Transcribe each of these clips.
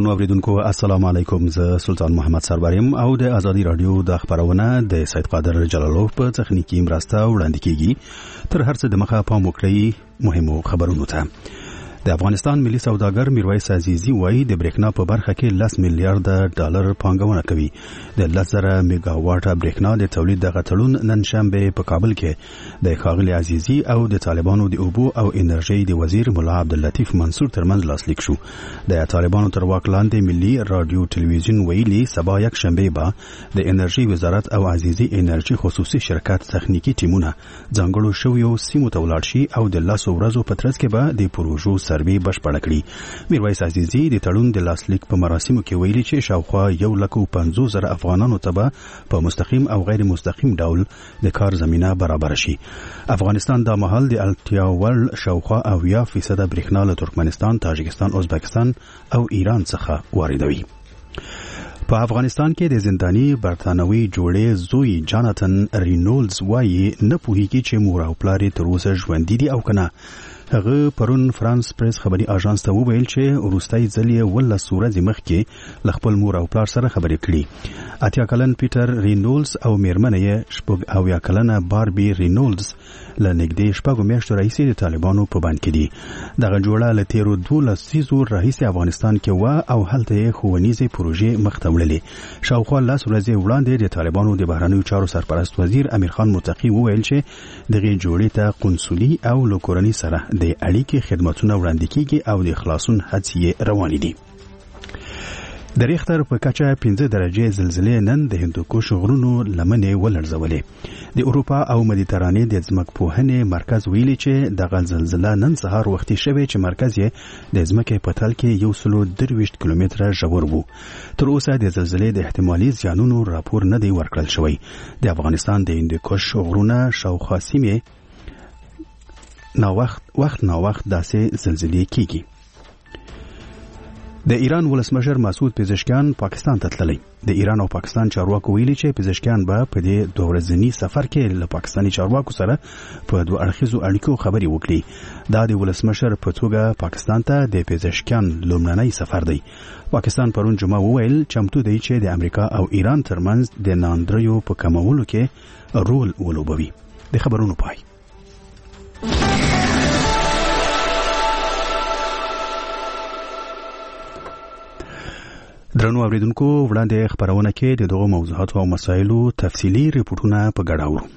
درنو اوریدونکو السلام علیکم، زه سلطان محمد سروریم او د ازادي رادیو د خبرونه د سید قادر جلالوف په تخنیکی مرسته وړاندې کیږي. تر هر څه د مخه پام وکړئ مهمو خبرونو ته. د افغانستان ملي سوداګر میرویس عزیزی وایي د برېښنا په برخه کې 10 میلیارډ ډالر پانګونه کوي. د 10,000 میگا واټه برېښنا د تولید د غټړون نن شنبه په کابل کې د ښاغلي عزیزی او د طالبانو د اوبو او انرژي د وزیر مولا عبداللطیف منصور ترمنځ لاسلیک شو. د طالبانو تر واک لاندې ملي رادیو ټلویزیون ویلي سبا یک شنبه به د انرژي وزارت او عزیزی انرژي خصوصي شرکت تخنیکی ټیمونه ځانګړو شویو سیمو ته ولاړ شي او د 10 ورځو په ترڅ کې به د پروژو سروي بشپړ کړي. میرویس عزیزی د تړون د لاسلیک په مراسمو کې ویلي چې شاوخوا 150,000 افغانانو ته په مستقیم او غیر مستقیم ډول د کار زمينه برابر شي. افغانستان د مهال د الټیا ول شاوخوا 80% برېښنا له ترکمنستان، تاجکستان، ازبکستان او ایران څخه واردوي. په افغانستان کې د زنداني برتانوي جوړې زوی جاناتن رینولز وایي نه پوهیږي چې مور او پلار تر اوسه ژوندي دي او کنه. هغه پرون فرانس پریس خبري اژانس ته وویل چې وروستۍ ځل یې ول سورځ مخکې خپل مور او پلار سره خبرې کړې. اتیا کلن پیټر رینولز او میرمنه یې شپږ او یا کلنه باربي رینولز له نږدې شپږ میاشتو راهیسې د طالبانو په بند کې دي. دغه جوړه له تیرو 12 سیزو راهیسې افغانستان کې و او هلته یې ښوونیزې پروژې مخ ته وړلې. شاوخوا 10 ورځې وړاندې د طالبانو د بهرنیو چارو سرپرست وزیر امیر خان متقی وویل چې دغه جوړې ته قنصلي او لوکورني سره د اړیکې خدماتونه وړاندې کیږي او د خلاصون هڅې روانې دي. د ریختر په کچه 15 درجه زلزلې نن د هندوکش غرونو لمنې ولړزولې. د اروپا او مدیترانې د ځمکپوهنې مرکز ویلي چې دغه زلزله نن سهار وختي شوه چې مرکز یې د ځمکې په تل کې 123 کیلومتره ژور وو. تر اوسه د زلزلې د احتمالي زیانونو راپور نه دی ورکړل شوی. د افغانستان د هندوکش غرونه شاوخوا سیمې وخت داسې زلزلې کیږي. د ایران ولسمشر مسعود پزشکیان پاکستان ته تللی. د ایران او پاکستان چارواکو ویلي چې پزشکیان به په دې 2 ورځني سفر کې له پاکستاني چارواکو سره په 2 اړخیزو اړیکو خبري وکړي. دا د ولسمشر په توګه پاکستان ته د پزشکیان لومړنی سفر دی. پاکستان پرون جمعه وویل چمتو دی چې د امریکا او ایران ترمنځ د ناندریو په کمولو کې رول ولوبوي. د خبرونو پای. درنو اوریدونکو وړاندې خبرونه کې د دغه موضوعاتو او مسایلو تفصیلی ریپورتونه په ګډه اورو.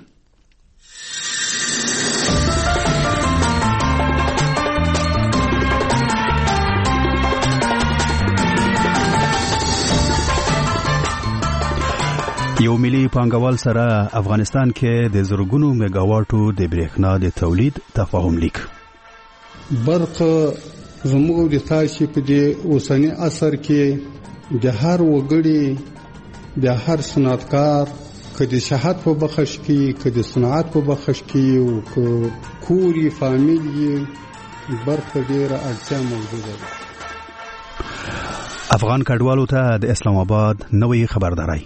یو ملي پانګوال سره افغانستان کې د زرګونو میگاواټو د برېښنا د تولید تفاهم لیک. برق زموږ د تاسو په دې اوسنی عصر کې د هر وګړي د هر صنعتکار کدي صحت په بخښ کې کدي صنعت په بخښ کې او کوري فامیلی برخه ډیره اړتیا موجوده ده. افغان کډوالو ته د اسلام آباد نوې خبرداري.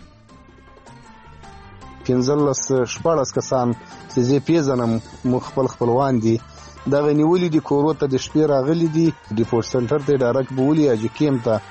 15-14 کسان چې زه پیژنم مخبل خپلوان دي دا غنیولي دي کورو ته د شپې راغلي دي ډیپورټ سنټر ته ډایرکټ بولی اجي کیم ته.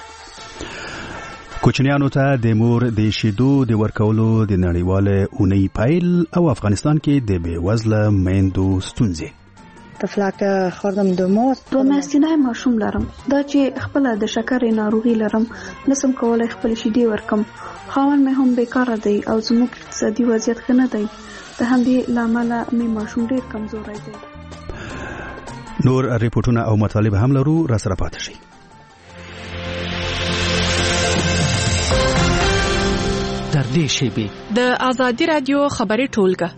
کوچنیانو ته د مور د شیدو د ورکولو د نړیواله اونۍ پایل او افغانستان کې د بیوزله میندو ستونزې. طفلک خوردم د مور دوه میاشتنی ماشوم لرم. دا چې خپل د شکرې ناروغي لرم نسم کولای خپل شیدې ورکم. خاوند مې هم بیکاره دی او زموږ اقتصادي وضعیت ښه نه دی. د همدې لامل مې ماشوم ډیر کمزوری دی. نور ریپورتونه او مطالب هم لرو، را سره پاتې شئ. در دې شیبې د ازادي رادیو خبري ټولګه.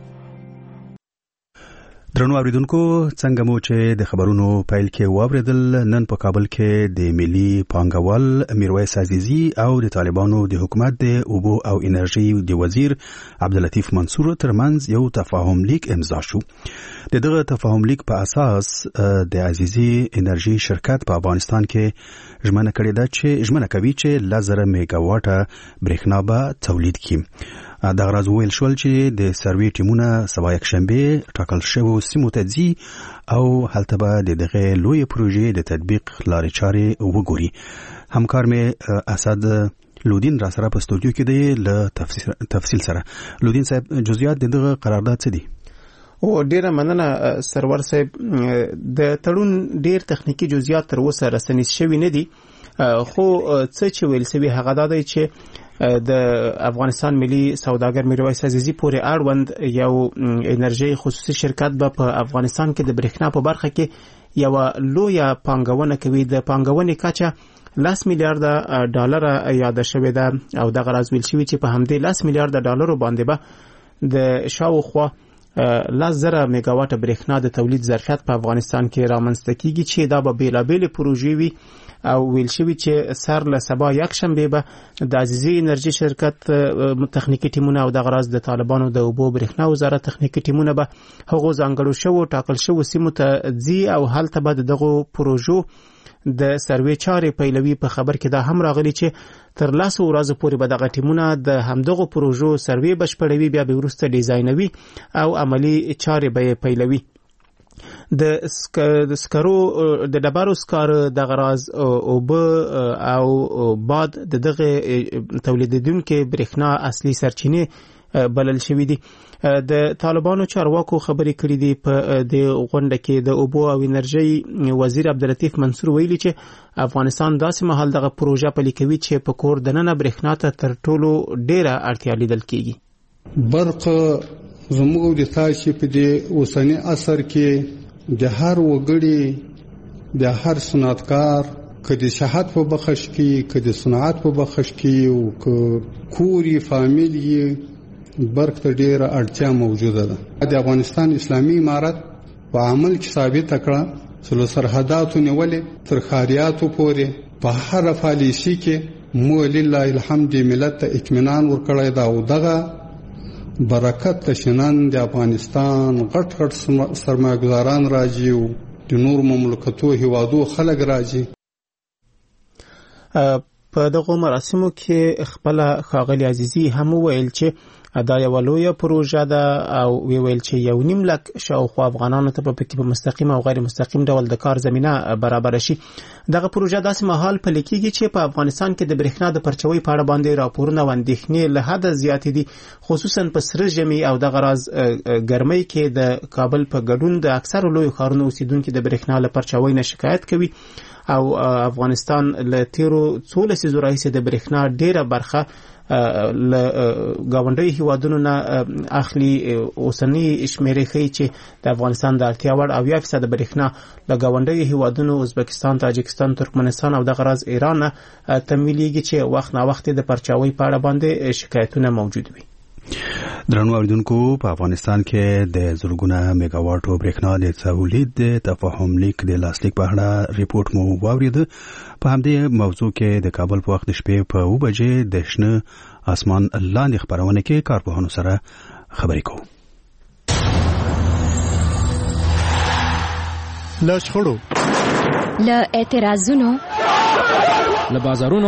درنو اوریدونکو څنګه مو چې د خبرونو پیل کې واوریدل، نن په کابل کې د ملي پانګوال میرویس عزیزی او د طالبانو د حکومت د اوبو او انرژي د وزیر عبداللطیف منصور ترمنځ یو تفاهم لیک امضا شو. د دغه تفاهم لیک په اساس د عزیزی انرژي شرکت په افغانستان کې ژمنه کوي چې 10,000 میگا واټه برېښنا به تولید کړي. د غراز ویل شول چې د سروي ټیمونه سبا یکشنبه ټاکل شوی سیمو ته ځي او هلته به دغه لوی پروژې د تطبیق لارې چارې وګوري. همکار مې اسد لودین را سره په استودیو کې دی له تفصیل سره. لودین صاحب، جزئیات دغه قرارداد څه دي؟ او ډیره مننه سرور صاحب. د تړون ډیر تخنیکی جزئیات تر اوسه رسنیز شوی نه دي، خو څه چې ویل سوي هغه دا دی چې د افغانستان ملي سوداګر میرویس عزیزي پورې اړوند یو انرژي خصوصي شرکت به په افغانستان کې د برېښنا په برخه کې یو لویه پانګونه کوي. د پانګونې کچه 10 میلیارډ ډالر یاد شوی ده او د غراز ویل شوی چې په همدې 10 میلیارډ ډالر باندې به د شاوخوا 10,000 میگاواټ برېښنا د تولید ظرفیت په افغانستان کې رامنځته کیږي چې دا به بیلابېل پروژې وي. او ویل شوی چې سر له سبا یکشنبه به د عزیزي انرژي شرکت تخنیکی ټیمونه او د غراز د طالبانو د اوبو برېښنا وزارت تخنیکی ټیمونه به هغو ځانګړو شوو ټاکل شوو سیمو ته ځي او هلته به دغه پروژو د سروي چارې پیلوي. په خبر کې دا هم راغلی چې تر 10 ورځې پورې به دغه ټیمونه د همدغه پروژو سروي بشپړوي، بیا به وروسته ډیزاینوي او عملی چارې به پیلوي. د سکرو د ډبرو سکار د غراز اوبه او باد دغه تولیدونکو برېښنا اصلي سرچینې بلل شوې دي. د طالبانو چارواکو خبرې کړې دي په د غونډه کې. د اوبو او انرژي وزیر عبداللطیف منصور ویلي چې افغانستان داسې مهال دغه پروژه پلي کوي چې په کور دننه برېښنا ته تر ټولو ډیره اړتیا لیدل کیږي. برق زموږ د تاسو په دې اوسنی عصر کې د هر وګړي د هر صنعتکار کدي صحت په بخښ کې کدي صنعت په بخښ کې او کوري فامیلی برق ته ډیره اړتیا موجوده ده. د افغانستان اسلامي امارت په عمل کې ثابت کړه چې سرحداتو نیولې تر خاریاتو پورې په هر پالیسي کې مو لله الحمد ملت ته اطمینان ورکړی دا او دغه برکت تشنن د افغانستان غټ غټ سرمایه‌ګزاران راځي او د نور مملکتو هیوادو خلک راځي. په دغه مراسمو کې خپل ښاغلي عزیزي هم ویل چې دا یو لویه پروژه ده او ویل چې 1.5 لک شاوخوا افغانانو ته په مستقیم او غیر مستقیم ډول د کار زمينه برابر شي. دغه پروژه داسې مهال پلي کیږي چې په افغانستان کې د برېښنا د پرچوي په اړه باندې راپورونه او اندېښنې له حد زیات دي، خصوصا په سره ژمي او د غراز ګرمۍ کې د کابل په ګډون د اکثر لوی ښارونو اوسیدونکو د برېښنا له پرچوي نه شکایت کوي او افغانستان له تیرو 14 راهیسې د برېښنا ډیره برخه له گاونډي هیوادونو نه اخلي. اوسنی شمیرې ښیي چې د افغانستان د اړتیا وړ 80% برېښنا له گاونډي هیوادونو ازبکستان، تاجکستان، ترکمنستان او د غراز ایران تمویلېږي چې وخت نا وخت د پرچاوي په اړه باندې شکایتونه موجود وي. درنو اوریدونکو، په افغانستان کې د زرګونه میگاواټو برېښنا د تولید د تفاهم لیک د لاسلیک په اړه ریپورت مو واورید. په همدې موضوع کې د کابل په وخت شپې په 2 بجې د شنه اسمان لاندې خبرونه کې کارپوهانو سره خبرې کوو. له شخړو، له اعتراضونو، له بازارونو،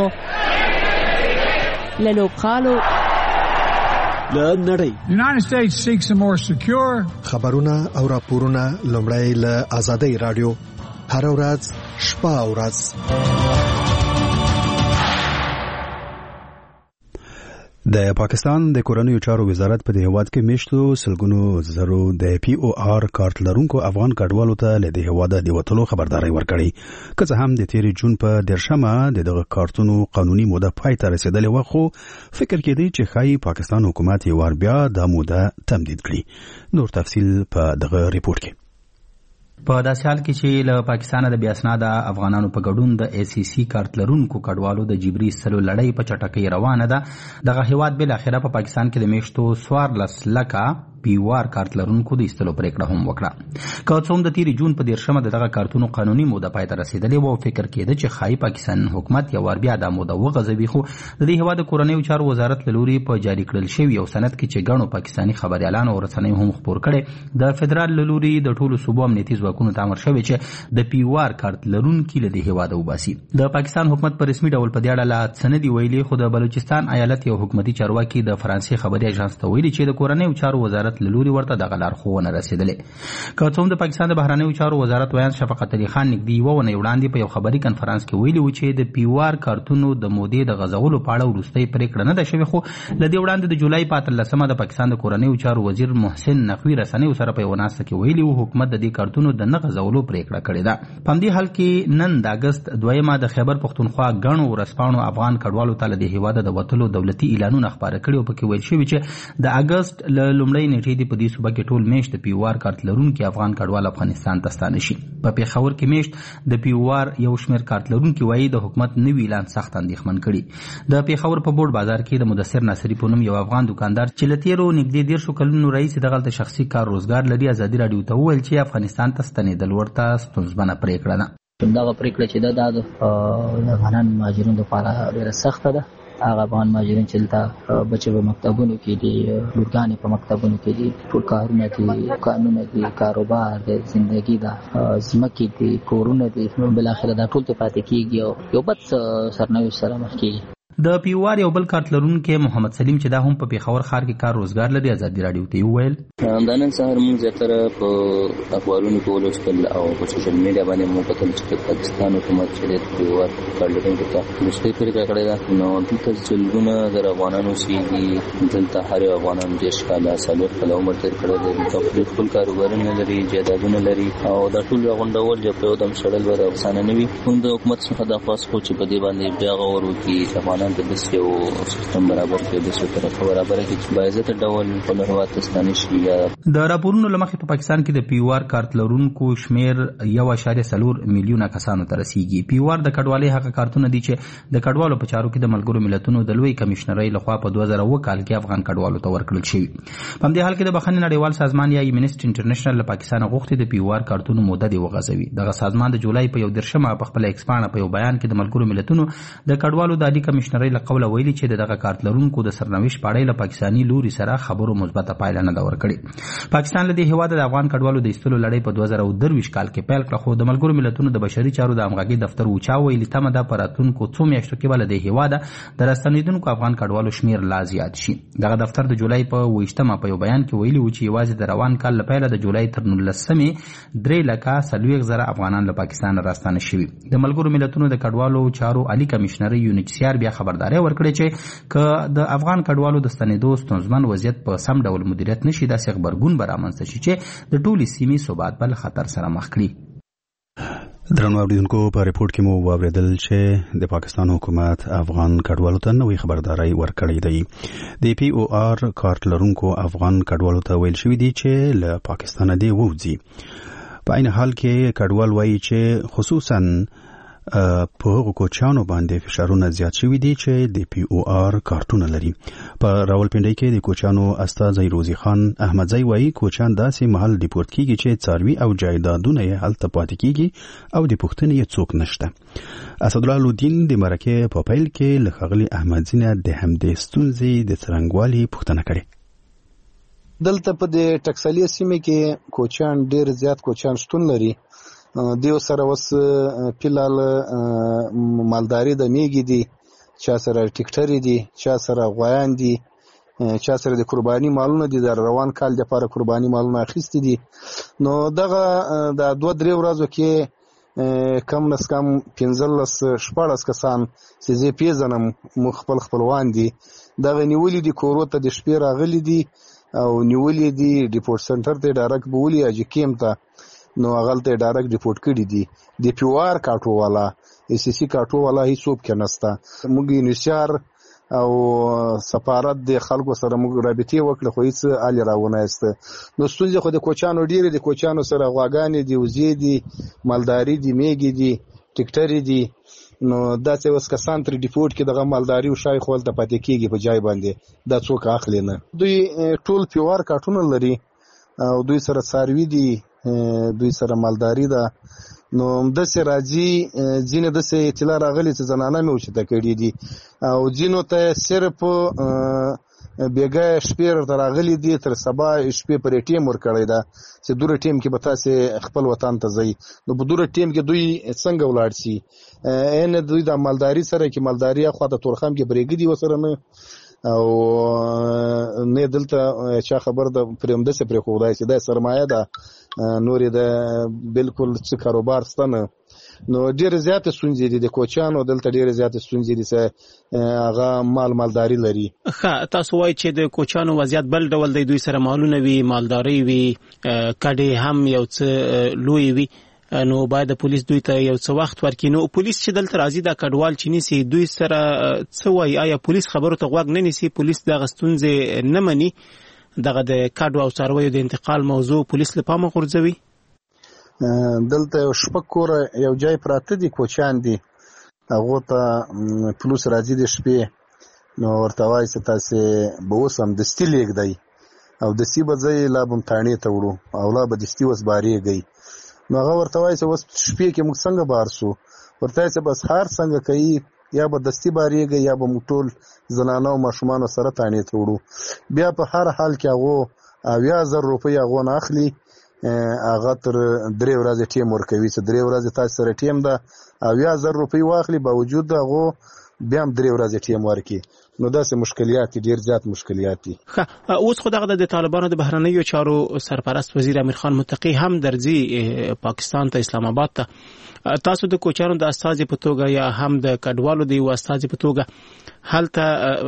له لوبخالو، له نړۍ. United States seeks a more secure. خبرونه او راپورونه لومړی له آزادۍ رادیو هر ورځ شپه او ورځ. د پاکستان د کورنیو چارو وزارت په دې هیواد کې میشتو سلګونو زرو د POR کارت لرونکو افغان کډوالو ته له دې هیواده د وټلو خبرداري ورکړي. که څه هم د تیر جون په 10مه دغه کارتونو قانوني موده پای ته رسیدلې و، خو فکر کېدی چې خای پاکستان حکومت یې ور بیا د موده تمدید کړي. نور تفصیل په دغه ریپورت کې. په داسې حال کې چې له پاکستانه د بیاسناده افغانانو په ګډون د ACC کارت لرونکو کډوالو د جبري سلو لړۍ په چټکۍ روانه ده، دغه هیواد بل اخره په پاکستان کې د میشتو 14 لکه پیوار کارت لرونکو د ایستلو پریکړه هم وکړه. که څوم د تیری جون په 13 د دغه کارتونو قانوني موده پای ته رسیدلې و او فکر کېده چې خای پاکستان حکومت یو ور بیا د موده وغځوي، خو د دې هیواد کورنیو چارو وزارت له لوري په جاری کړل شوی یو سند کې چې ګڼو پاکستاني خبريالانو او رسنیو هم خبر کړي د فدرال له لوري د ټولو صوبو امنیتي ځواکونو ته امر شوی چې د پیوار کارت لرونکو له دې هیواد وباسي. د پاکستان حکومت په رسمي ډول په دې اړه سندي ویلي، خو د بلوچستان ایالت یو حکومتي چارواکي د فرانسې خبري اژانس ته ویلي چې د کورنیو چارو وزارت له لوري ورته د غلار خوونه رسیدلې. که څوم د پاکستان د بهرنیو چارو وزارت ویان شفقت علي خان نګدي وونه وړاندې په یو خبري کانفرنس کې ویلي و چې د پیوار کارتونو د مودې د غزولو په اړه وروستۍ پریکړه نه ده شوې، خو لدې وړاندې د جولای په 13 د پاکستان د کورنیو چارو وزیر محسن نقوی رسنیو سره په وناسه کې ویلي و حکومت د دې کارتونو د نه غزولو پریکړه کړې ده. په دې حال کې نن د اگست 2 د خیبر پختونخوا غنو ورسپانو افغان کډوالو ته د هیواد د وټلو دولتي اعلانونه خبره کړي او پکې ویل شوی چې د اگست لومړۍ نیټې د پدې صوبه کې ټول میشت پیوار کارت لرونکو افغان کډوال افغانستان ته ستانه شي. په پیښور کې میشت د پیوار یو شمېر کارت لرونکو وایي د حکومت نوی اعلان سخت اندېښمن کړي. د پیښور په بورډ بازار کې د مدثر ناصری په نوم یو افغان دکاندار چې لتیرو نږدې 1.5 کلونو رئیس دغه شخصي کار روزګار لري ازادي رادیو ته وویل چې افغانستان ته ستنېدل ورته ستونزمنه پریکړه ده. دغه پریکړه چې د افغان مهاجرینو لپاره ډېره سخته ده. هغه افغان مهاجرین چې دلته بچي په مکتبونو کې دي، لورګانې په مکتبونو کې دي، ټول کارونه دي، قانون دي، کاروبار دي، زندگی ده، ځمکې دي، کورونه دي، بل اخر دا ټول ته پاتې کیږي او یو بد سرنوشت سره مخ کیږي. د پیوار یو بل کارت لرونکي محمد سلیم چې دا هم په پیښور ښار کې کار روزګار لري ازادي رادیو ته وویل دا نن سهار موږ زیاتره په اخبارونو کې ولوستل او په سوشل میډیا باندې موږ کتل چې پاکستان حکومت چې د پیوار کارت لرونکو ته مستقیم پریکړه کړې ده. نو دلته ځلګونه د افغانانو سیږي، دلته هر افغانان 10 کاله سالوت کاله عمر تیر کړی دی، تقریبا خپل کاروبارونه لري، جایدادونه لري او دا ټول غونډول چې په یو دم شړل وره افسانه نه وي. موږ د حکومت څخه د خاص خو چې په دې باندې بیا غور وکړي افغانان د دې یو سیستم برابر کړي، د څه طرف برابر کړي چې باعزت ډول په هیواد تستانه شي. د راپورونو لمخې په پاکستان کې د پیوار کارت لرونکو شمیر 1.4 میلیونه کسانو ته رسیږي. پیوار د کډوالۍ هغه کارتونه دي چې د کډوالو په چارو کې د ملګرو ملتونو د لوی کمشنرۍ لخوا په 2009 کال کې افغان کډوالو ته ورکړل شوی. په دې حال کې د بخښنې نړیوال سازمان یا ایمنسټ انټرنیشنل له پاکستان غوښتي د پیوار کارتونو موده دی وغځوي. دغه سازمان د جولای په 11 په خپل ایکسپانه په یو بیان کې د ملګرو ملتونو د کډوالو د عالی کمشنرۍ له قوله ویلي چې دغه کارت لرونکو د سرنوشت په اړه له پاکستاني لوري سره خبرو مثبته پایله نه دا ورکړي. پاکستان له دې هیواد د افغان کډوالو د ایستلو لړۍ په 2023 کال کې پیل کړه، خو د ملګرو ملتونو د بشري چارو د همغږي دفتر وچا ویلي تمه ده په راتلونکو څو میاشتو کې به د هیواد د راستنیدونکو افغان کډوالو شمیر لا زیات شي. دغه دفتر د جولای په 28 په یو بیان کې ویلي و چې یوازې د روان کال لپاره د جولای تر 19 3,40,000 افغانان له پاکستان راستانه شوي. د ملګرو ملتونو د کډوالو چارو عالی کمشنري UNHCR بیا خبرداري ورکړي چې که د افغان کډوالو د ستنېدو ستونزمن وضعیت په سم ډول مدیریت نشي داسې خبرګون به رامنځته شي چې د ټولې سیمې ثبات بل خطر سره مخ کړي. درنو اوریدونکو په ریپورت کې مو واوریدل چې د پاکستان حکومت افغان کډوالو ته نوې خبرداري ورکړې ده. د POR کارت لرونکو افغان کډوالو ته ویل شوی دی چې له پاکستان دی ووځي. په عین حال کې کډوال وایي چې خصوصا په هغو کوچانو باندې فشارونه زیات شوي دي چې د POR کارتونه لري. په راولپنډۍ کې د کوچانو استازی روزي خان احمدزی وایي کوچان داسې محل ډیپورت کیږي چې څاروي او جایدادونه یې هلته پاتې کیږي او د پوښتنې یې څوک نشته. اسدالله لودین د مرکه په پیل کې له ښاغلي احمدزي نه د همدې ستونزې د څرنګوالي پوښتنه کړې. دلته په د ټکسالي سیمه کې کوچان ډیر زیات کوچان شتون لري. دیو سره وس پیلال مالداري د میګي دي، چا سره ټیکټری دي، چا سره غویان دي، چا سره د قرباني مالونه دي، د روان کال لپاره قرباني مالونه اخیستي دي. نو دغه د 2-3 ورځو کې کم نس کم 15-14 کسان چې زه پیژنم خپل خپلوان دي دغه نیولې دي کورو ته د شپې راغلي دي او نیولې دي ډیپورټ سنټر ته ډایرکټ بولی اجي کیم ته نو هغه ته ډایرکټ ریپورت کړی دي. د پیوار کاټو والا SCC کاټو والا هیڅوک کې نسته. موږ نشار او سفارت د خلکو سره موږ رابطې وکړه خو هیڅ آلی راونه است. نو ستونزه خو د کوچانو ډیره د کوچانو سره غواګانې دي، وزې دي، مالداري دي، میګي دي، ټیکټری دي نو داسې اوس کسان تر ډیپورټ کې دغه مالداري او شای خپل ته پاتې کیږي په جای باندې دا څوک اخلي نه. دوی ټول پیوار کارټونه لري او دوی سره څاروي دي، دوی سره مالداري ده. نو داسې راځي ځینې داسې اطلاع راغلي چې زنانه مې اوچته کړي دي او ځینو ته صرف بیګا شپې راغلي دي، تر سبا شپې پر ټیم ورکړی ده چې دوره ټیم کې به تاسې خپل وطن ته ځئ. نو په دوره ټیم کې دوی څنګه ولاړ شي؟ دوی د مالداري سره کې مالداري خوا د تورخم کې برېږدي وسره نه او نه دلته چا خبر ده پرېم داسې پرېښودای چې دا سرمایه ده نورې ده بالکل څه کاروبار شته نه. نو ډېرې زیاتې ستونزې دي د کوچیانو دلته ډېرې زیاتې ستونزې دي چې هغه مالداري لري. ښه تاسو وایئ چې د کوچیانو وضعیت بل ډول دی، دوی سره مالونه وي، مالداري وي، کډې هم یو څه لوی وي، نو باید پولیس دوی ته یو څه وخت ورکړي. نو پولیس چې دلته راځي دا کډوال چې نیسي دوی سره څه وایي؟ آیا پولیس خبرو ته غوږ نه نیسي؟ پولیس دغه ستونزې نه مني؟ دغه د کډو او څارویو د انتقال موضوع پولیس له پامه غورځوي؟ دلته یو شپږ کوره یو ځای پراته دي، کوچیان دي، هغو ته پولیس راځي د شپې، نو ورته وایي چې تاسې به اوس همدستي لېږدئ او دستي به ځئ لا به تاڼې ته وړو او لا به دستي اوس بارېږئ. نو هغه ورته وایي چې اوس شپې کې موږ څنګه بار شو؟ ورته وایي چې بس هر څنګه کوي یا به دستي بارېږئ یا به موږ ټول زنانه او ماشومانو سره تاڼې ته وړو. بیا په هر حال کې هغو 80,000 روپۍ هغو نه اخلي، هغه تر 3 ورځې ټیم ورکوي چې 3 ورځې تاسو سره ټیم ده 80,000 روپۍ واخلي، باوجود هغو بیا هم 3 ورځې ټیم ورکړي. نو داسې مشکلات دي، ډېر زیات مشکلات دي. اوس خو دغه د طالبانو د بهرنیو چارو سرپرست وزیر امیر خان متقي هم درځي پاکستان ته، اسلام آباد ته. تاسو د کوچیانو د استازي په توګه یا هم د کډوالو د یو استازي په توګه هلته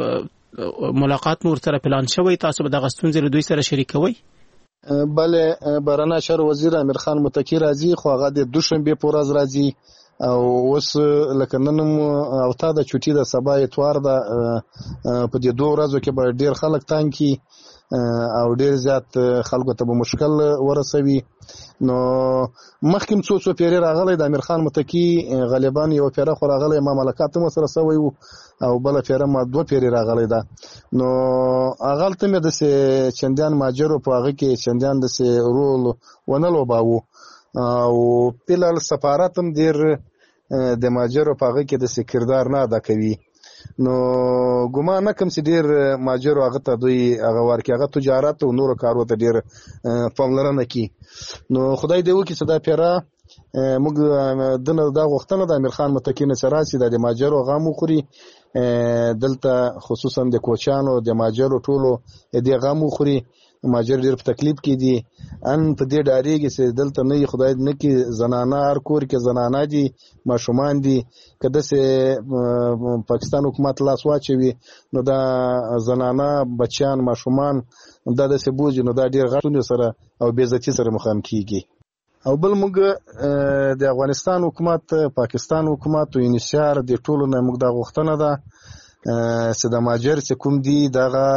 ملاقات مو ورسره پلان شوی؟ تاسو به دغه ستونزې له دوی سره شریکوئ؟ بله، بهرنی چارو وزیر امیر خان متقي راځي، خو هغه د دوشنبې په ورځ راځي او اوس لکه نن او تا د چوټي د سبا اتوار ده، په دې 2 ورځو کې به ډېر خلک تنګ کي او ډېر زیات خلکو ته به مشکل ورسوي. نو مخکې څو پیرې راغلی د امیر خان متقي، غالبا یو پیره خو راغلی ما ملاقات هم سره سوی و او بله پیره ما 2 پیرې راغلی ده. نو هغلته مې داسې چندیان ماجرو په هغه کې چندیان داسې رول ونه لوباوه او فلحال سفارت هم ډېر د ماجرو په هغه کې داسې کردار نه ادا کوي. نو ګمان نه کوم چې ډېر ماجرو هغه ته دوی هغه ورکړي، هغه تجارت او نورو کارو ته ډېر پاملرنه کوي. نو خدای دې وکړي چې دا پیره موږ دنه دا غوښتنه د امیر خان متقي نه چې راشي د ماجرو غم وخوري، دلته خصوصا د کوچیانو د ماجرو ټولو دې غم وخوري. ماجر ډېر په تکلیف کې دي، ان په دې ډارېږي چې دلته نه خدای نه کې زنانه هر کور کې زنانه دي، ماشومان دي، که داسې پاکستان حکومت لاس واچوي نو دا زنانه بچیان ماشومان دا داسې بوځي، نو دا ډېر غټونې سره او بې عزتي سره مخامخ کېږي. او بل موږ د افغانستان حکومت، پاکستان حکومت او انشار د ټولو نه موږ دا غوښتنه ده چې د ماجر چې کوم دي دغه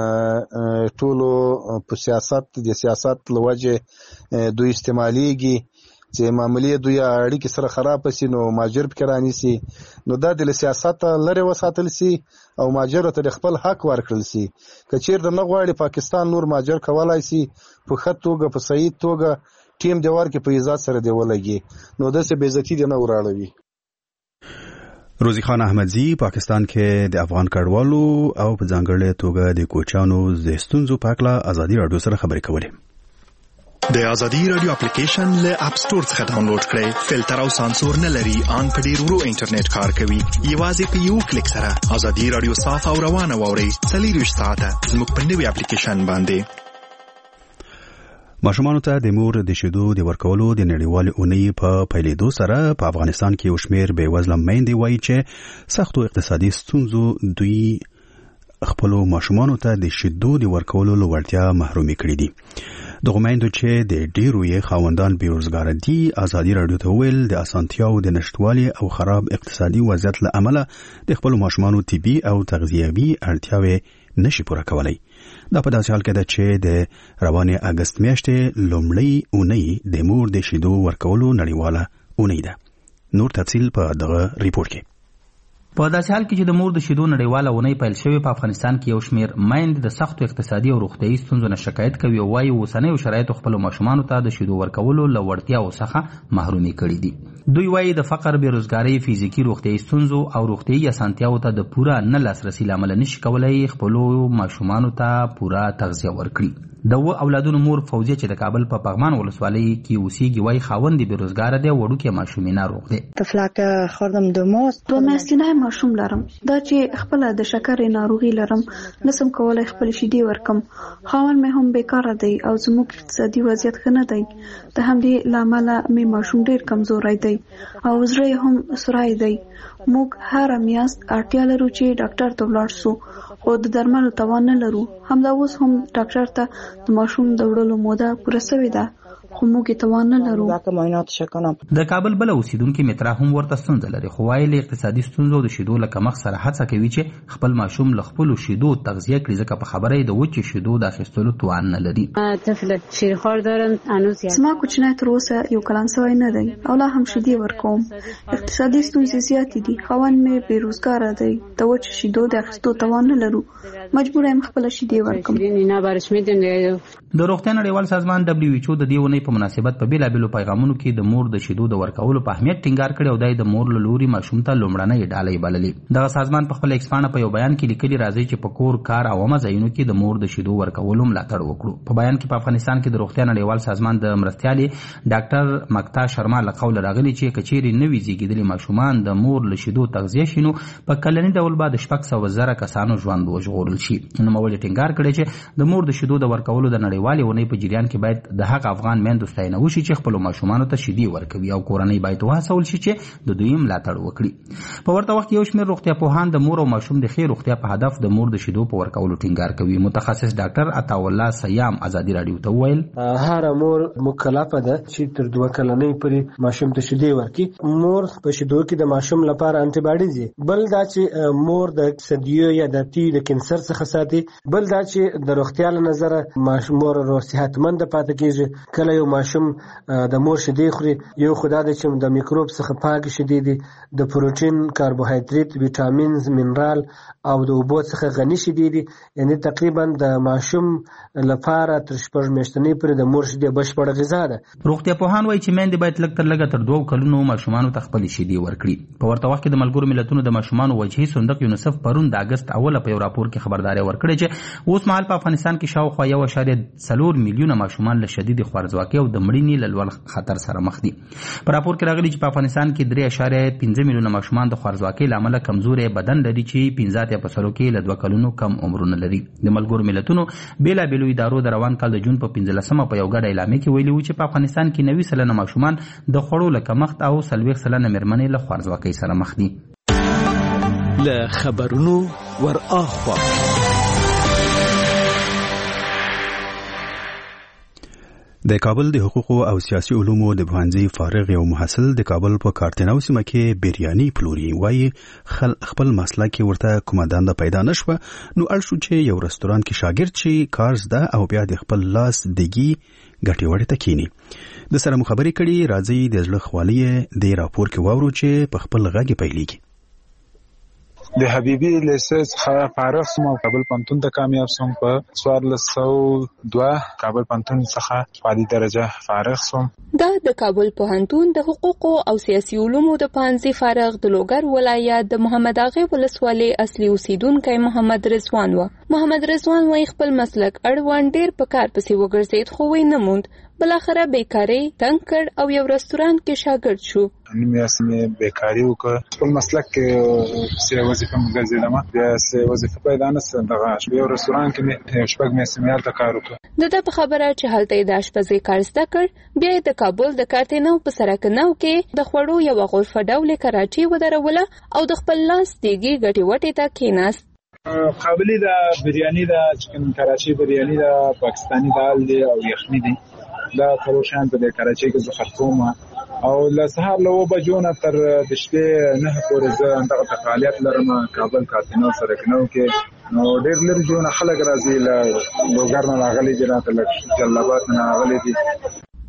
ټولو په سیاست د سیاست لوجه دوی استعماليږي چې معاملې دوی اړیکې سره خراب شي، نو ماجر پکې رانیسي. نو دا د سیاست لري وساتل سي او ماجر ته خپل حق ورکړل سي. که چیرته نه غواړي پاکستان نور ماجر کولای سي په خط توګه په صحیح توګه ټیم دی ورکې په عزت سره دی ولګي، نو داسې بې عزتي دی نه وراړوي. روزی خان احمدزی پاکستان کې د افغان کډوالو او په ځانګړې توګه د کوچیانو د ستونزو په اړه ازادي رادیو سره خبرې کولې. د ازادي رادیو اپلیکیشن له اپ سٹور څخه ډاونلوډ کړئ. فلټر او سانسور نه لري، ان په ډیر ورو انټرنیټ کار کوي. یوازې په یو کلیک سره ازادي رادیو صاف او روانه واورئ. 24 ساعته زموږ په نوې اپلیکیشن باندې. ماشومانو ته د مور د شیدو د ورکولو د نړیوال اونۍ په پیلېدو سره په افغانستان کې یو شمېر بې وزله میندې وایي چې سختو اقتصادي ستونزو دوی خپلو ماشومانو ته د شیدو د ورکولو له وړتیا محرومې کړي دي. دغو میندو چې د ډېرو یې خاوندان بېروزګاره دي ازادي راډیو ته وویل د اسانتیاو د نشتوالي او خراب اقتصادي وضعیت له امله د خپلو ماشومانو طبي او تغذیوي اړتیاوې نشي پوره کولی. دا په داسې حال کې ده چې د روانې اګست میاشتې لومړۍ اونۍ د مور د شیدو ورکولو نړیواله اونۍ ده. نور تفصیل په دغه ریپورت کې. په داسې حال کې چې د مور د شیدو نړیواله اونۍ پیل شوې په افغانستان کې یو شمېر میندې د سختو اقتصادي او روغتیايي ستونزو نه شکایت کوي او وایي اوسنیو شرایطو خپلو ماشومانو ته د شیدو ورکولو له وړتیاوو څخه محرومي کړي دي. دوی وایي د فقر، بېروزګارۍ، فزیکي روغتیايي ستونزو او روغتیايي اسانتیاوو ته د پوره نه لاسرسي له امله نشي کولی خپلو ماشومانو ته پوره تغذیه ورکړي. د اولادونو مور فوزیه چې د کابل په پغمان ولسوالۍ کې اوسېږي وایي خاوند یې بېروزګاره دی او وړوکی ماشوم یې ناروغ دی. طفلک خوردم د ماست 2 میاشتنی ماشوم لرم. دا چې خپل د شکرې ناروغي لرم، نسم کولای خپل شیدې ورکم. خاوند مې هم بیکاره دی او زموږ اقتصادي وضعیت ښه نه دی. د همدې له امله مې ماشوم ډېر کمزوری دی او زړه یې هم سوری دی. موږ هره میاشت اړتیا لرو چې ډاکټر ته ولاړ سو، خو د درملو توان نه لرو. همدا اوس هم ډاکټر ته د ماشوم د وړلو موده پوره سوې ده، خو موږ یې توان نه لرو. د کابل بله اوسیدونکې مترا هم ورته ستونزه لري، خو وایي له اقتصادي ستونزو د شیدو له کمښت سره هڅه کوي چې خپل ماشوم له خپلو شیدو تغذیه کړي، ځکه په خبره یې د وچې شیدو د اخیستلو توان نه لري. زما کوچنی تر اوسه 1 کلن سوی نه دی او لا هم شیدې ورکوم. اقتصادي ستونزې زیاتې دي. خاوند مې بېروزګاره دی، د وچې شیدو د اخیستو توان نه لرو. مجبوره یم خپله شیدې ورکم. د روغتیا نړیوال سازمان WHO د دې اونۍ په مناسبت په بیلابیلو پیغامونو کې د مور د شیدو د ورکولو په اهمیت ټینګار کړی او دای د مور له لوري ماشوم ته لومړنۍ ډالۍ بللې. دغه سازمان په خپل ایکس پاڼه په یو بیان کې لیکلي راځي چې په کور، کار او عامه ځایونو کې د مور د شیدو ورکولو ملاتړ وکړو. په بیان کې په افغانستان کې د روغتیا نړیوال سازمان د مرستیالې ډاکټر مکتا شرما له قوله راغلي چې کچېرې نوي زیږېدلي ماشومان د مور له شیدو تغذیه شي نو په کلني ډول به د 600,000 کسانو ژوند وژغورل شي. نوموړي ټینګار کړی چې د مور د شیدو د ورکولو د نړیوالې اونۍ په جریان کې باید د هغه افغان میندو ستاینه وشي چې خپل ماشومانو ته شیدې ورکوي او کورنۍ باید وهڅول شي چې د دوی ملاتړ وکړي. په ورته وخت کې یو شمېر روغتیا پوهان د مور او ماشوم د ښې روغتیا په هدف د مور د شیدو په ورکولو ټینګار کوي. متخصص ډاکټر عطاالله سیام ازادي راډیو ته وویل هر مور مکلفه ده چې تر 2 کلنۍ پورې ماشوم ته شیدې ورکړي. مور په شیدو کې د ماشوم لپاره انټي باډیز دي. بل دا چې مور د اکسیدیو یا د تی د کینسر څخه ساتي. بل دا چې د روغتیا له نظره مور صحتمند پاتې کیږي. کله یو ماشوم د مور شیدې خوري، یو خدا د چې د میکروب څخه پاک شیدې دي، د پروتین، کاربوهایډریټ، ویټامینز، منرال او د اوبو څخه غني شیدې دي. یعنی تقریبا د ماشوم لپاره تر 6 میاشتنۍ پورې د مور شیدې بشپړه غذا ده. روغتیا پوهان وایي چې میندې باید لږ تر لږه تر 2 کلونو ماشومانو ته خپل شیدې ورکړي. په ورته وخت کې د ملګرو ملتونو د ماشومانو وجهي صندوق یونیسف پرون د اگست اوله په یو راپور کې خبرداري ورکړې چې اوس مهال په افغانستان کې شاوخوا 1.4 میلیونه ماشومان له شدید خوارځواکۍ او د مړینې له لوړ خطر سره مخ دي. په راپور کې راغلي چې په افغانستان کې 3.5 میلیونه ماشومان د خوارځواکۍ له امله کمزوري بدن لري چې 15% کې له 2 کلونو کم عمرونه لري. د ملګرو ملتونو بیلابیلو ادارو د روان کال د جون په 15مه په یو ګډه اعلامیه کې ویلي و چې په افغانستان کې 90% ماشومان د خوړو له کمښت او 40% مېرمنې له خوارځواکۍ سره مخ دي. له خبرونو ور اخوا د کابل د حقوقو او سیاسي علومو د پوهنځي فارغ یو محصل د کابل په کارتناو سیمه کې بریاني پلوري. وایي خپل مسلک ورته کومه دنده پیدا نشوه نو اړ شو چې یو رستوران کې شاګرد شي، کار زده او بیا د خپل لاس دګي ګټې وړې ته کینی. د سره مخابرې کړي راځي د زړه خوالی د راپور کې واورو چې په خپل غږ پیلېږي. د حبیبي لیسې څخه فارغ شوم او کابل پوهنتون ته کامیاب شوم. په 1402 کابل پوهنتون څخه عالی درجه فارغ شوم. دا د کابل پوهنتون د حقوقو او سیاسي علومو د پوهنځي فارغ د لوګر ولایت د محمد اغه ولسوالۍ اصلي اوسیدونکی محمد رضوان و. محمد رضوان وايي خپل مسلک اړوند ډیر په کار پسې وګرځید خو وای نه موند. بلاخره بیکاری تنگ کړ او یو رستوران کې شاګرد شو. مې بیکاری وکړ، خپل مسلک کې څه وظیفه مې ګرځیدم، بیا څه وظیفه پیدا نه شوه. دغه یو رستوران کې مې 6 میاشتې هلته کار وکړ. د په خبره چې هلته د اشپزۍ کار زده کړ، بیا د کابل د کارتناو په سرکناو کې د خوړو یو غرفه ډول کراچي ودروله او د خپل لاس دیګي ګټي وټي ته کېناست. قابلی دا بریانی دا چکن کراچی بریانی دا پاکستانی دال دی او یخنی دی. دا خروشان په کراچي کې زه خرڅوم او له سهار له 9 بجو نه تر د شپې 9 پورې زه دغه فعالیت لرم کابل کارتناو سرکناو کې. نو ډېر لري جوړ خلک راځي له لوګر نه راغلي دي، راته له جلال آباد نه راغلي دي.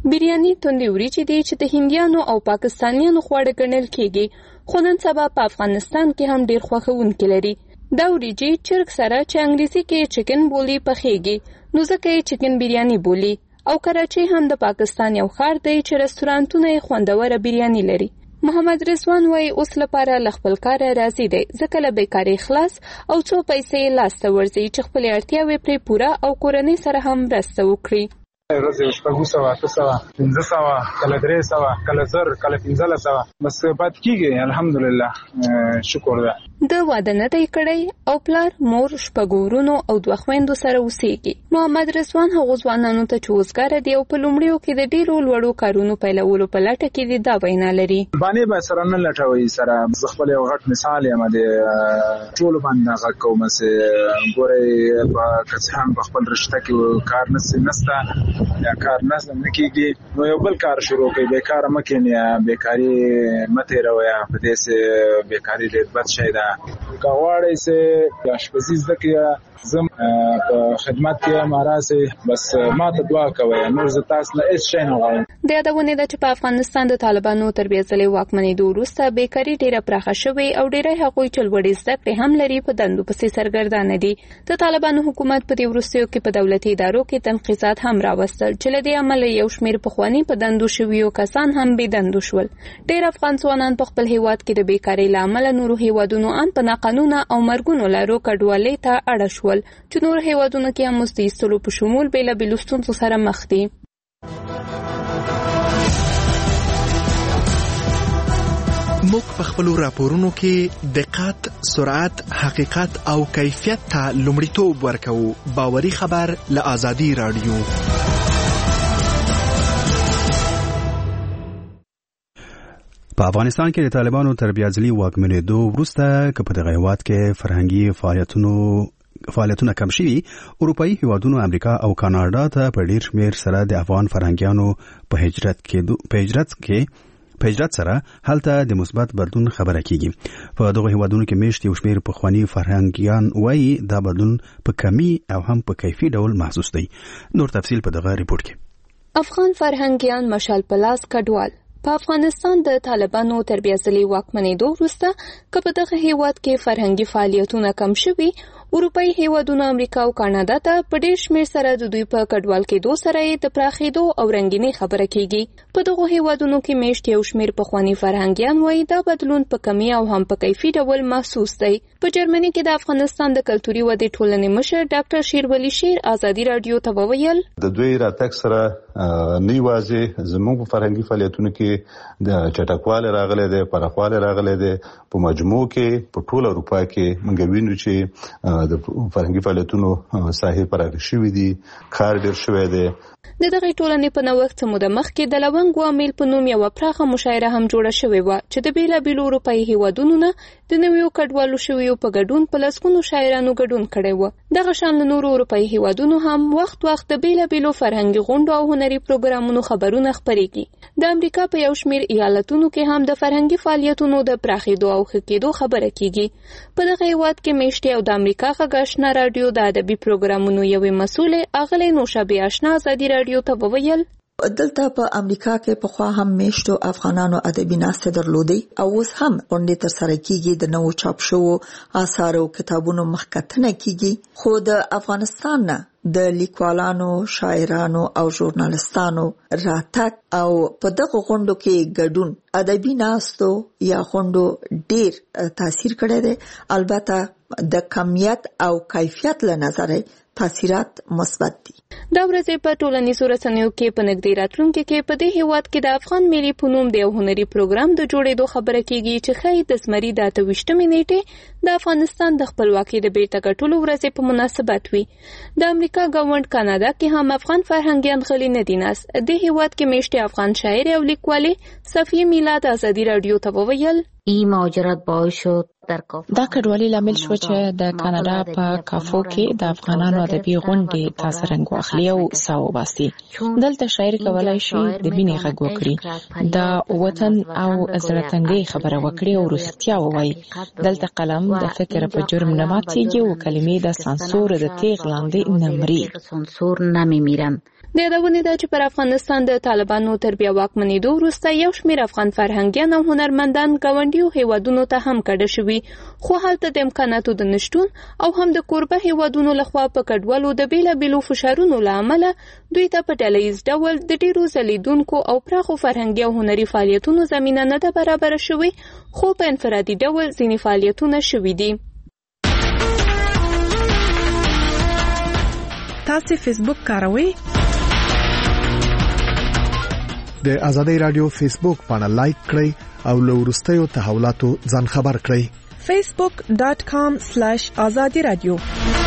بریاني توندې وریجې دي چې د هندیانو او پاکستانیانو خواړه ګڼل کیږي، خو نن سبا په افغانستان کې هم ډیر خوښونکي لري. دا وریجې چرګ سره چې انګلیسي کې چکن بولی پخېږي، نو ځکه یې چکن بریاني بولی. او کراچۍ هم د پاکستان یو ښار دی چې رستورانتونه یې خوندوره بریاني لري. محمد رضوان وایي اوس لپاره له خپل کاره راضي دی، ځکه له بیکارۍ خلاص او څو پیسې یې لاسته ورځي چې خپلې اړتیاوې پرې پوره او کورنۍ سره هم مرسته وکړي. ورځې 700 500 کله 300 کله 1000 کله 1500 بس پات کیږي. الحمدلله شکر ده. د واده نه دی کړی او پلار مور شپږورونو او دوه خويندو سره اوسېږي. محمد رضوان هغو ځوانانو ته چې وزګار دي او په لومړیو کې د ډیرو لوړو کارونو پیلولو په لټه کې دي دا وینا لري. باندې به سره نه لټوي سره زه خپل یو غټ مثال یم د ټول باندې هغه کوم چې ګورې په کڅهم په خپل رشته کې کار نسته یا کار نه کیږي، نو یو بل کار شروع کوي. بیکار مکه نه بیکاری مته راویا په دې سه بیکاری ډېر بد شي ده. کاوړې سه اشپزي زکه زم په خدمت کې ماراسه بس ما ته دعا کوي، نور ز تاسو نه هیڅ شي نه غواړم. د یادونه ده چې په افغانستان د طالبانو تر بیا ځلې واکمنۍ وروسته بیکاری ډیره پراخه شوې او ډیره هغوی چې لوړې زده کړې هم لري په دندو پسې سرګردانه دي. د طالبانو حکومت په دې وروستیو کې په دولتي ادارو کې تنقیزات هم راوستل چې له دې امله یو شمېر پخواني په دندو شویو کسان هم بې دندو شول. ډېر افغان ځوانان په خپل هیواد کې د بیکارۍ له امله نورو هیوادونو ان په ناقانونه او مرګونو لارو کډوالۍ ته اړه شول چې نور هیوادونو کې هم مزد ایستلو په شمول بېلابېلو ستونزو سره مخ دي. موږ په خپلو راپورونو کې دقت، سرعت، حقیقت او کیفیت ته لومړیتوب ورکوو. باوري خبر له آزادي رادیو. په افغانستان کې د طالبانو تر بیا ځلې واکمنېدو وروسته که په دغه هېواد کې فرهنګي فعالیتونه کم شوي، اروپایي هېوادونو امریکا او کاناډا ته په ډیر شمېر سره د افغان فرهنګیانو په هجرت سره هلته د مثبت بدلون خبره کیږي. په دغه هېوادونو کې میشت یو شمېر پخواني فرهنګیان وایي دا بدلون په کمی او هم په کیفي ډول محسوس دی. نور تفصیل په دغه ریپورت کې. افغان فرهنګیان مشال پلاس کډوال په افغانستان د طالبانو تر بیا ځلې واکمنېدو وروسته که په دغه هېواد کې فرهنګي فعالیتونه کم شوي، اروپایي هېوادونو امریکا او کاناډا ته په ډېر شمېر سره د دوی په کډوال کېدو سره یې د پراخېدو او رنګینۍ خبره کیږي. په دغو هېوادونو کې میشت یو شمېر پخواني فرهنګیان وایي دا بدلون په کمي او هم په کیفي ډول محسوس دی. په جرمني کې د افغانستان د کلتوري ودې ټولنې مشر ډاکټر شیرولی شیر آزادي رادیو ته وویل د دوی راتګ سره نه یوازې زموږ په فرهنګي فعالیتونو کې د چټکواله راغلي دی، پراخواله راغلي دی. په مجموع کې په ټول اروپا کې موږ وینو چې د فرهنګي فعالیتونو ساحې پراخې شوې دي، کار ډېر شوی دی. د دغه ټولنې په نوښت څه موده مخکې د لونګ وامیل په نوم یوه پراخه مشاعره هم جوړه شوې وه چې د بېلابېلو اروپایي هېوادونو نه د نویو کډوالو شویو په ګډون په لسګونو شاعرانو ګډون کړی و. دغه شان له نورو اروپایي هېوادونو هم وخت وخت د بېلابېلو فرهنګي غونډو او هنري پروګرامونو خبرونه خپرېږي. د امریکا په یو شمېر ایالتونو کې هم د فرهنګي فعالیتونو د پراخېدو او ښه کېدو خبره کیږي. په دغه هېواد کې میشتې او د امریکا غږ آشنا راډیو د ادبي پروګرامونو یوې مسؤلې اغلې نوشابې آشنا آزادي راډیو ته وویل دلته په امریکا کې پخوا هم میشتو افغانانو ادبي ناستې درلودې او اوس هم غونډې ترسره کیږي، د نوو چاپ شوو آثارو کتابونو مخکتنه کیږي. خو د افغانستان نه د لیکوالانو، شاعرانو او ژورنالستانو راتګ او په دغه غونډو کې ګډون ادبي ناستو یا غونډو ډیر تاثیر کړی دی. البته د کمیت او کیفیت له نظره تاثیرات مثبت دي. دا ورځې په ټولنیزو رسنیو کې په نږدې راتلونکي کې په دې هېواد کې د افغان ملي په نوم د یو هنري پروګرام د جوړېدو خبره کیږي چې ښایي د زمري د 28مې نیټې د افغانستان د خپلواکۍ د بیرته ګټلو ورځې په مناسبت وي. د امریکا ګاونډ کاناډا کې هم افغان فرهنګیان غلي نه دي ناست. د هېواد کې میشتې افغان شاعر او لیکوالې صفیه میلاد آزادي راډیو ته وویل این مهاجرت باعث شد دا کډوالي لامل شو چې د کاناډا په کافو کې د افغانانو ادبي غونډې تاسو رنګ واخلي او ساو باسي. دلته شاعر کولای شي د مینې غږ وکړي، د وطن او زړه خبره وکړي او رښتیا ووایي. دلته قلم د فکر په جرم نه ماتېږي او کلمې د سانسور د تیغ لاندې نه مري. سانسور نمیمیرن. د یادونې ده چې پر افغانستان د طالبانو تر بیا واکمنېدو وروسته یو شمېر افغان فرهنګیان او هنرمندان ګاونډیو هیوادونو ته هم کډه شوي، خو هلته د امکاناتو د نشتون او هم د کوربه هیوادونو لخوا په کډوالو د بیلابیلو فشارونو له امله دوی ته په ډلهییز ډول د ډیرو ځلیدونکو او پراخو فرهنګي او هنري فعالیتونو زمینه نه ده برابره شوې، خو په انفرادي ډول ځینې فعالیتونه شوي دي. تاسو فیسبوک کاروئ؟ د ازادي رادیو فیسبوک باندې لایک کړئ او له وروستیو تحولاتو ځان خبر کړئ. facebook.com/azadi radio